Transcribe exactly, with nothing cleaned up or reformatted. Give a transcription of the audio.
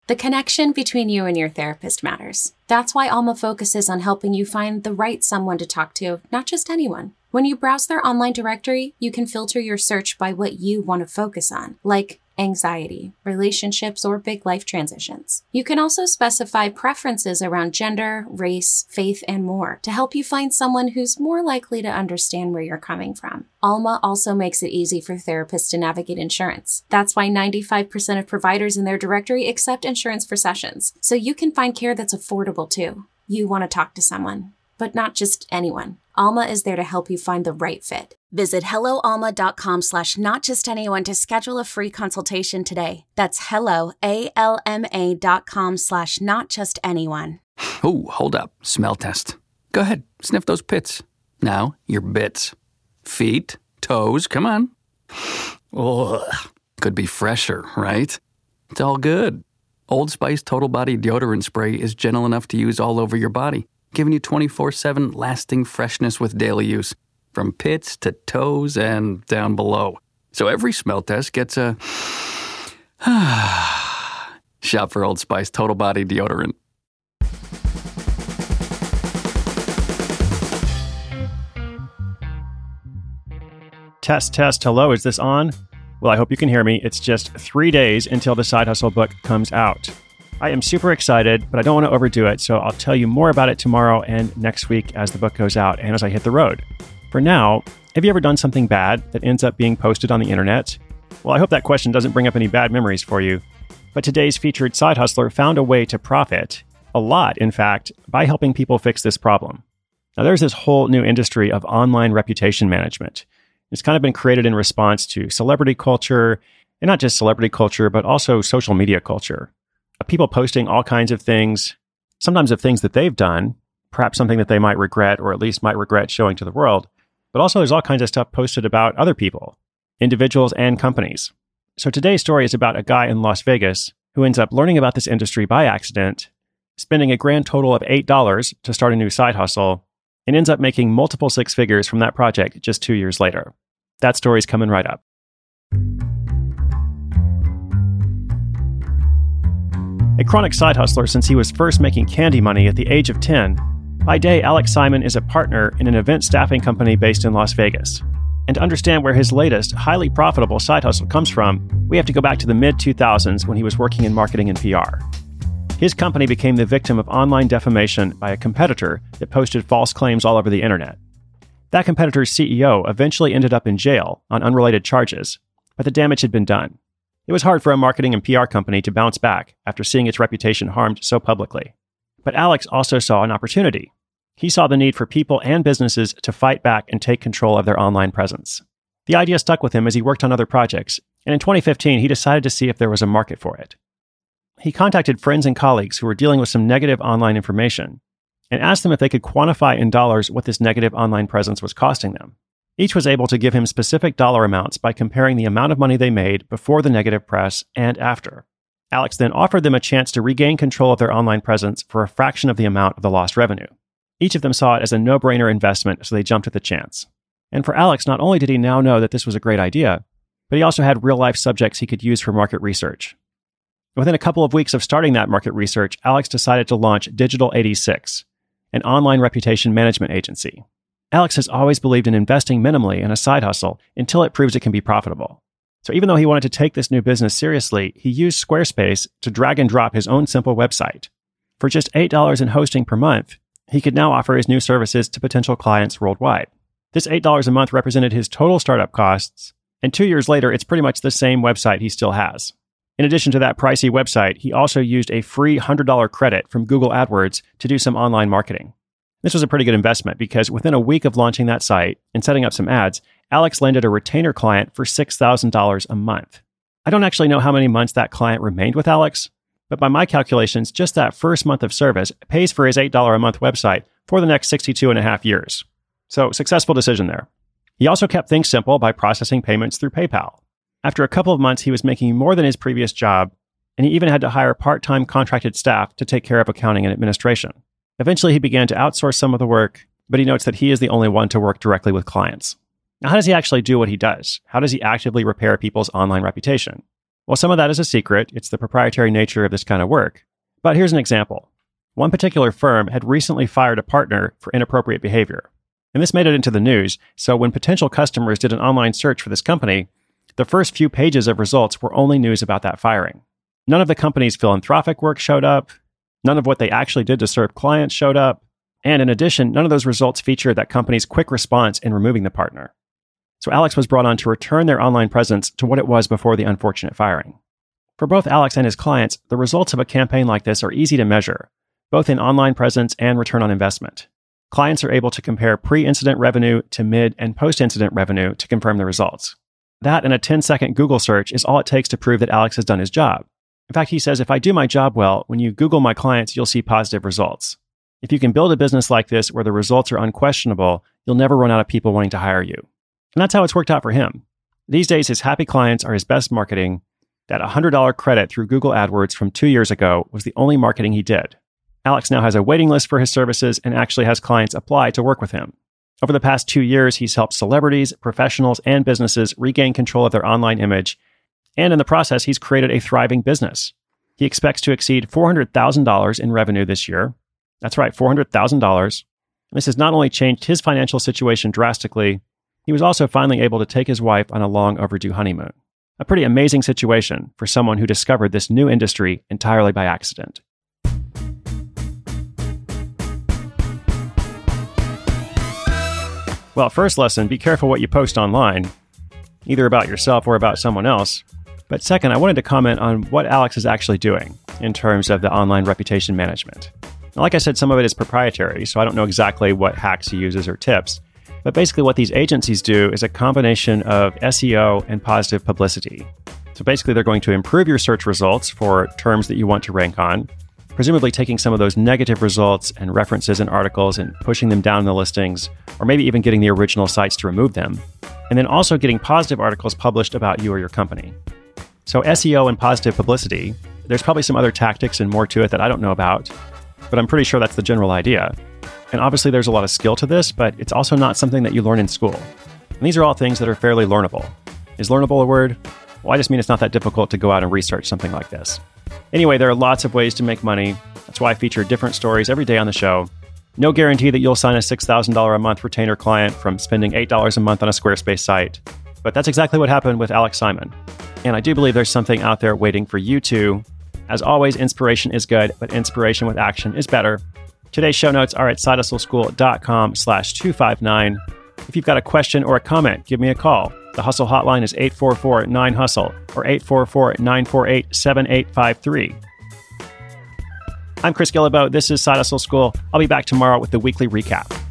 The connection between you and your therapist matters. That's why Alma focuses on helping you find the right someone to talk to, not just anyone. When you browse their online directory, you can filter your search by what you want to focus on, like anxiety, relationships, or big life transitions. You can also specify preferences around gender, race, faith, and more to help you find someone who's more likely to understand where you're coming from. Alma also makes it easy for therapists to navigate insurance. That's why ninety-five percent of providers in their directory accept insurance for sessions, so you can find care that's affordable too. You want to talk to someone, but not just anyone. Alma is there to help you find the right fit. Visit helloalma.com slash not just anyone to schedule a free consultation today. That's hello, A L M A dot com slash not just anyone. Ooh, hold up. Smell test. Go ahead, sniff those pits. Now, your bits. Feet, toes, come on. Ugh. Could be fresher, right? It's all good. Old Spice Total Body Deodorant Spray is gentle enough to use all over your body, giving you twenty-four seven lasting freshness with daily use, from pits to toes and down below. So every smell test gets a shop for Old Spice Total Body Deodorant. Test, test, hello, is this on? Well, I hope you can hear me. It's just three days until the Side Hustle book comes out. I am super excited, but I don't want to overdo it, so I'll tell you more about it tomorrow and next week as the book goes out and as I hit the road. For now, have you ever done something bad that ends up being posted on the internet? Well, I hope that question doesn't bring up any bad memories for you. But today's featured side hustler found a way to profit, a lot in fact, by helping people fix this problem. Now, there's this whole new industry of online reputation management. It's kind of been created in response to celebrity culture, and not just celebrity culture, but also social media culture. People posting all kinds of things, sometimes of things that they've done, perhaps something that they might regret or at least might regret showing to the world. But also there's all kinds of stuff posted about other people, individuals and companies. So today's story is about a guy in Las Vegas who ends up learning about this industry by accident, spending a grand total of eight dollars to start a new side hustle, and ends up making multiple six figures from that project just two years later. That story's coming right up. A chronic side hustler since he was first making candy money at the age of ten, by day, Alex Simon is a partner in an event staffing company based in Las Vegas. And to understand where his latest, highly profitable side hustle comes from, we have to go back to the mid two thousands when he was working in marketing and P R. His company became the victim of online defamation by a competitor that posted false claims all over the internet. That competitor's C E O eventually ended up in jail on unrelated charges, but the damage had been done. It was hard for a marketing and P R company to bounce back after seeing its reputation harmed so publicly. But Alex also saw an opportunity. He saw the need for people and businesses to fight back and take control of their online presence. The idea stuck with him as he worked on other projects, and in twenty fifteen, he decided to see if there was a market for it. He contacted friends and colleagues who were dealing with some negative online information and asked them if they could quantify in dollars what this negative online presence was costing them. Each was able to give him specific dollar amounts by comparing the amount of money they made before the negative press and after. Alex then offered them a chance to regain control of their online presence for a fraction of the amount of the lost revenue. Each of them saw it as a no-brainer investment, so they jumped at the chance. And for Alex, not only did he now know that this was a great idea, but he also had real-life subjects he could use for market research. Within a couple of weeks of starting that market research, Alex decided to launch Digital eighty-six, an online reputation management agency. Alex has always believed in investing minimally in a side hustle until it proves it can be profitable. So even though he wanted to take this new business seriously, he used Squarespace to drag and drop his own simple website. For just eight dollars in hosting per month, he could now offer his new services to potential clients worldwide. This eight dollars a month represented his total startup costs, and two years later, it's pretty much the same website he still has. In addition to that pricey website, he also used a free one hundred dollars credit from Google AdWords to do some online marketing. This was a pretty good investment because within a week of launching that site and setting up some ads, Alex landed a retainer client for six thousand dollars a month. I don't actually know how many months that client remained with Alex, but by my calculations, just that first month of service pays for his eight dollars a month website for the next sixty-two and a half years. So, successful decision there. He also kept things simple by processing payments through PayPal. After a couple of months, he was making more than his previous job, and he even had to hire part-time contracted staff to take care of accounting and administration. Eventually, he began to outsource some of the work, but he notes that he is the only one to work directly with clients. Now, how does he actually do what he does? How does he actively repair people's online reputation? Well, some of that is a secret. It's the proprietary nature of this kind of work. But here's an example. One particular firm had recently fired a partner for inappropriate behavior. And this made it into the news, so when potential customers did an online search for this company, the first few pages of results were only news about that firing. None of the company's philanthropic work showed up. None of what they actually did to serve clients showed up. And in addition, none of those results featured that company's quick response in removing the partner. So Alex was brought on to return their online presence to what it was before the unfortunate firing. For both Alex and his clients, the results of a campaign like this are easy to measure, both in online presence and return on investment. Clients are able to compare pre-incident revenue to mid- and post-incident revenue to confirm the results. That and a ten-second Google search is all it takes to prove that Alex has done his job. In fact, he says, if I do my job well, when you Google my clients, you'll see positive results. If you can build a business like this where the results are unquestionable, you'll never run out of people wanting to hire you. And that's how it's worked out for him. These days, his happy clients are his best marketing. That one hundred dollars credit through Google AdWords from two years ago was the only marketing he did. Alex now has a waiting list for his services and actually has clients apply to work with him. Over the past two years, he's helped celebrities, professionals, and businesses regain control of their online image. And in the process, he's created a thriving business. He expects to exceed four hundred thousand dollars in revenue this year. That's right, four hundred thousand dollars. This has not only changed his financial situation drastically, he was also finally able to take his wife on a long overdue honeymoon. A pretty amazing situation for someone who discovered this new industry entirely by accident. Well, first lesson, be careful what you post online, either about yourself or about someone else. But second, I wanted to comment on what Alex is actually doing in terms of the online reputation management. Now, like I said, some of it is proprietary, so I don't know exactly what hacks he uses or tips. But basically what these agencies do is a combination of S E O and positive publicity. So basically they're going to improve your search results for terms that you want to rank on, presumably taking some of those negative results and references and articles and pushing them down in the listings, or maybe even getting the original sites to remove them, and then also getting positive articles published about you or your company. So S E O and positive publicity, there's probably some other tactics and more to it that I don't know about, but I'm pretty sure that's the general idea. And obviously there's a lot of skill to this, but it's also not something that you learn in school. And these are all things that are fairly learnable. Is learnable a word? Well, I just mean it's not that difficult to go out and research something like this. Anyway, there are lots of ways to make money. That's why I feature different stories every day on the show. No guarantee that you'll sign a six thousand dollars a month retainer client from spending eight dollars a month on a Squarespace site. But that's exactly what happened with Alex Simon. And I do believe there's something out there waiting for you too. As always, inspiration is good, but inspiration with action is better. Today's show notes are at sidehustleschool.com slash 259. If you've got a question or a comment, give me a call. The Hustle Hotline is eight four four, nine, hustle or eight four four, nine four eight, seven eight five three. I'm Chris Guillebeau. This is Side Hustle School. I'll be back tomorrow with the weekly recap.